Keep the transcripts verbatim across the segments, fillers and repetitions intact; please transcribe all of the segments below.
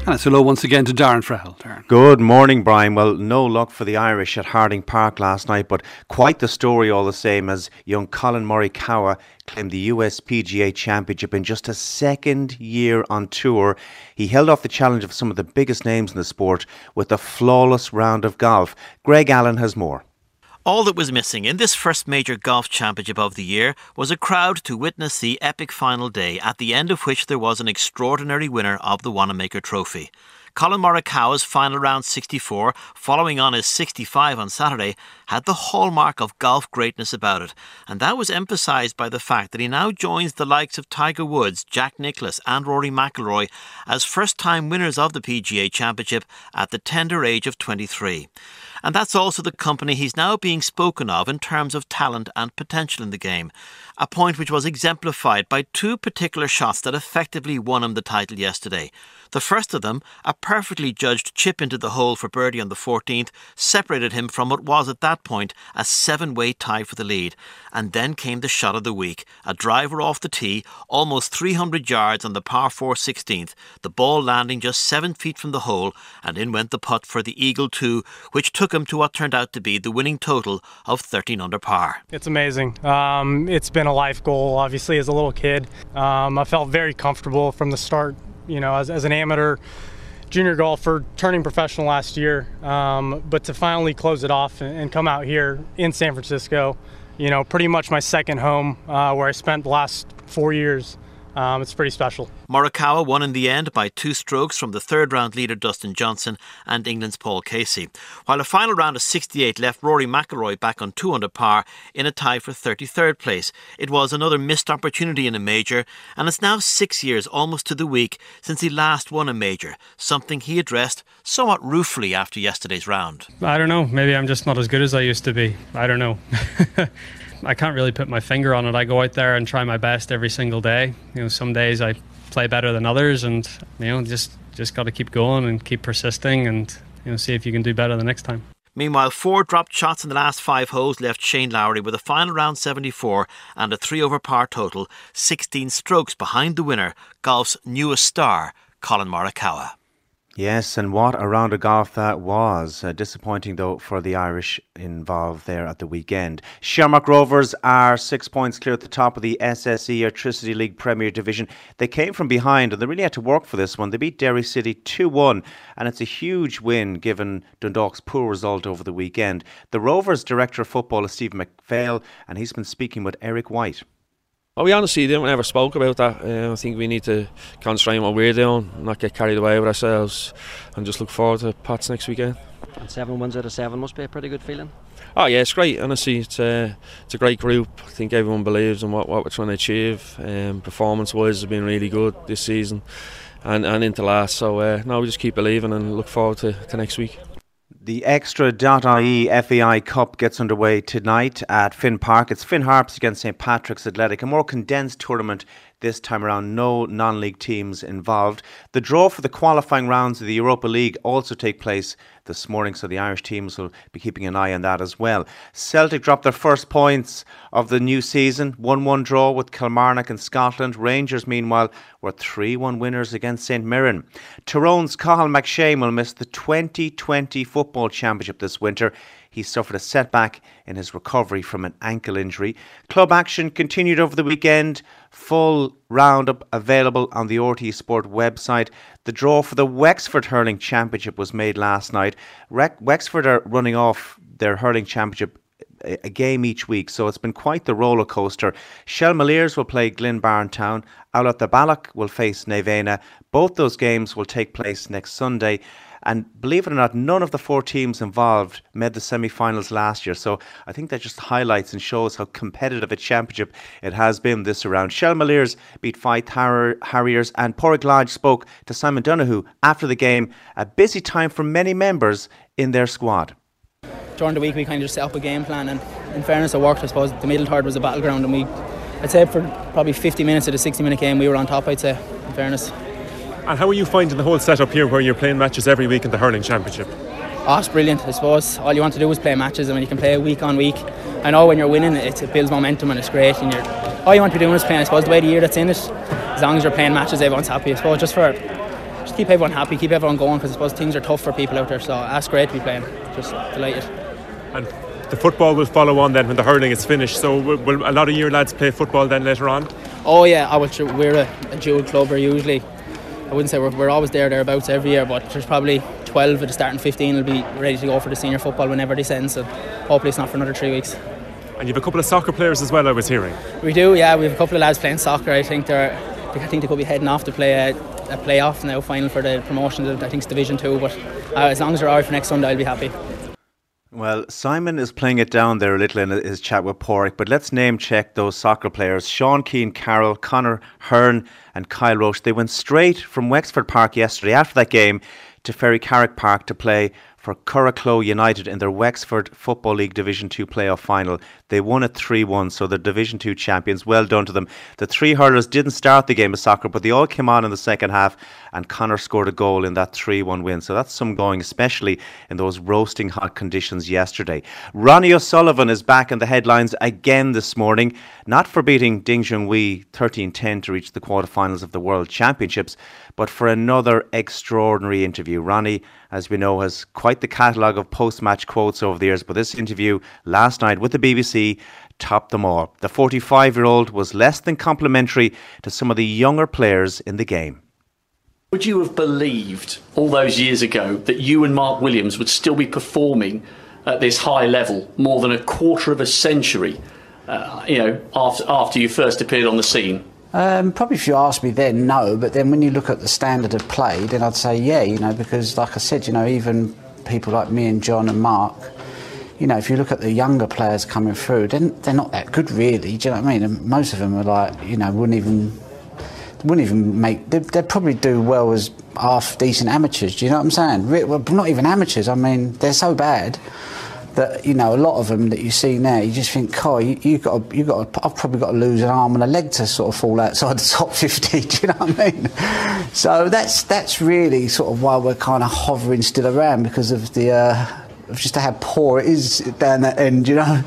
And it's hello once again to Darren Frehel. Darren. Good morning, Brian. Well, no luck for the Irish at Harding Park last night, but quite the story all the same, as young Colin Morikawa claimed the U S P G A Championship in just a second year on tour. He held off the challenge of some of the biggest names in the sport with a flawless round of golf. Greg Allen has more. All that was missing in this first major golf championship of the year was a crowd to witness the epic final day, at the end of which there was an extraordinary winner of the Wanamaker Trophy. Colin Morikawa's final round sixty-four, following on his sixty-five on Saturday, had the hallmark of golf greatness about it, and that was emphasised by the fact that he now joins the likes of Tiger Woods, Jack Nicklaus and Rory McIlroy as first-time winners of the P G A Championship at the tender age of twenty-three. And that's also the company he's now being spoken of in terms of talent and potential in the game, a point which was exemplified by two particular shots that effectively won him the title yesterday. The first of them, a perfectly judged chip into the hole for birdie on the fourteenth, separated him from what was at that point a seven-way tie for the lead. And then came the shot of the week, a driver off the tee, almost three hundred yards on the par four sixteenth, the ball landing just seven feet from the hole, and in went the putt for the Eagle two, which took him to what turned out to be the winning total of thirteen under par. It's amazing. Um, it's been a life goal, obviously, as a little kid. Um, I felt very comfortable from the start. You know, as, as an amateur junior golfer, turning professional last year, um, but to finally close it off and, and come out here in San Francisco, you know, pretty much my second home, uh, where I spent the last four years. Um, it's pretty special. Morikawa won in the end by two strokes from the third round leader Dustin Johnson and England's Paul Casey, while a final round of sixty-eight left Rory McIlroy back on two under par in a tie for thirty-third place. It was another missed opportunity in a major, and it's now six years, almost to the week, since he last won a major, something he addressed somewhat ruefully after yesterday's round. I don't know, maybe I'm just not as good as I used to be. I don't know. I can't really put my finger on it. I go out there and try my best every single day. You know, some days I play better than others, and you know, just just got to keep going and keep persisting, and you know, see if you can do better the next time. Meanwhile, four dropped shots in the last five holes left Shane Lowry with a final round seventy-four and a three over par total, sixteen strokes behind the winner, golf's newest star, Colin Morikawa. Yes, and what a round of golf that was. Uh, disappointing, though, for the Irish involved there at the weekend. Shamrock Rovers are six points clear at the top of the S S E Airtricity League Premier Division. They came from behind and they really had to work for this one. They beat Derry City two one, and it's a huge win given Dundalk's poor result over the weekend. The Rovers Director of Football is Stephen McPhail, and he's been speaking with Eric White. Oh, we honestly didn't ever spoke about that. Uh, I think we need to concentrate on what we're doing, not get carried away with ourselves, and just look forward to Pats next weekend. And seven wins out of seven must be a pretty good feeling. Oh yeah, it's great. Honestly, it's a it's a great group. I think everyone believes in what, what we're trying to achieve. Um, performance-wise, has been really good this season, and and into last. So uh, no, we just keep believing and look forward to, to next week. The Extra dot I E F A I Cup gets underway tonight at Finn Park. It's Finn Harps against Saint Patrick's Athletic, a more condensed tournament this time around, no non-league teams involved. The draw for the qualifying rounds of the Europa League also take place this morning, so the Irish teams will be keeping an eye on that as well. Celtic dropped their first points of the new season, one one draw with Kilmarnock in Scotland. Rangers, meanwhile, were three one winners against St Mirren. Tyrone's Cathal McShane will miss the twenty twenty Football Championship this winter. He suffered a setback in his recovery from an ankle injury. Club action continued over the weekend. Full roundup available on the R T E Sport website. The draw for the Wexford Hurling Championship was made last night. Re- Wexford are running off their hurling championship a game each week, so it's been quite the roller coaster. Shelmaliers will play Glenbarn Town. Out the Balloch will face Nevena. Both those games will take place next Sunday. And believe it or not, none of the four teams involved made the semi-finals last year. So I think that just highlights and shows how competitive a championship it has been this round. Shelmaliers beat Fife Har- Harriers, and Porrick Lodge spoke to Simon Donoghue after the game. A busy time for many members in their squad. During the week we kind of just set up a game plan, and in fairness it worked. I suppose the middle third was a battleground, and we, I'd say for probably fifty minutes of the sixty minute game we were on top, I'd say, in fairness. And how are you finding the whole setup here where you're playing matches every week in the hurling championship? Oh, it's brilliant. I suppose all you want to do is play matches, and when you can play week on week, I know when you're winning it, it builds momentum and it's great, and you're, all you want to be doing is playing. I suppose the way the year that's in it, as long as you're playing matches, everyone's happy. I suppose just for just keep everyone happy, keep everyone going, because I suppose things are tough for people out there. So that's great to be playing. Just delighted. And the football will follow on then when the hurling is finished. So will, will a lot of your lads play football then later on? Oh yeah, I will, we're a, a dual club. We're usually, I wouldn't say we're, we're always there thereabouts every year, but there's probably twelve at the starting fifteen will be ready to go for the senior football whenever they send. So hopefully it's not for another three weeks. And you have a couple of soccer players as well, I was hearing. We do, yeah. We have a couple of lads playing soccer. I think they're, I think they could be heading off to play a, a playoff now, final for the promotion. I think it's Division Two, but uh, as long as they're alright for next Sunday, I'll be happy. Well, Simon is playing it down there a little in his chat with Porrick, but let's name check those soccer players. Sean Keane Carroll, Conor Hearn and Kyle Roche. They went straight from Wexford Park yesterday after that game to Ferry Carrick Park to play for Curracloe United in their Wexford Football League Division two playoff final. They won it three one, so they're Division two champions. Well done to them. The three hurlers didn't start the game of soccer, but they all came on in the second half, and Conor scored a goal in that three one win. So that's some going, especially in those roasting hot conditions yesterday. Ronnie O'Sullivan is back in the headlines again this morning, not for beating Ding Junhui thirteen ten to reach the quarterfinals of the World Championships, but for another extraordinary interview. Ronnie, as we know, has quite the catalogue of post-match quotes over the years, but this interview last night with the B B C topped them all. The forty-five-year-old was less than complimentary to some of the younger players in the game. Would you have believed all those years ago that you and Mark Williams would still be performing at this high level more than a quarter of a century, uh, you know, after, after you first appeared on the scene? Um, probably if you asked me then, no, but then when you look at the standard of play, then I'd say yeah, you know, because like I said, you know, even people like me and John and Mark, you know, if you look at the younger players coming through, then they're not that good really, do you know what I mean? And most of them are like, you know, wouldn't even wouldn't even make, they'd, they'd probably do well as half decent amateurs, do you know what I'm saying? Re- well, not even amateurs, I mean, they're so bad that, you know, a lot of them that you see now, you just think, oh, you, you got, to, you got, to, I've probably got to lose an arm and a leg to sort of fall outside the top fifty. Do you know what I mean? So that's that's really sort of why we're kind of hovering still around, because of the uh, of just how poor it is down that end. You know,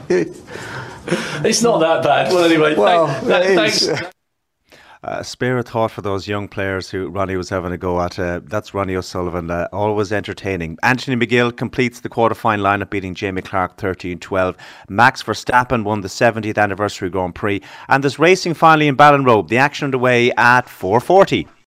it's not that bad. Well, anyway, well, thank, thanks. Uh, spare a thought for those young players who Ronnie was having a go at. Uh, that's Ronnie O'Sullivan, uh, always entertaining. Anthony McGill completes the quarter-final lineup, beating Jamie Clark thirteen twelve. Max Verstappen won the seventieth anniversary Grand Prix. And there's racing finally in Ballinrobe. The action underway at four forty.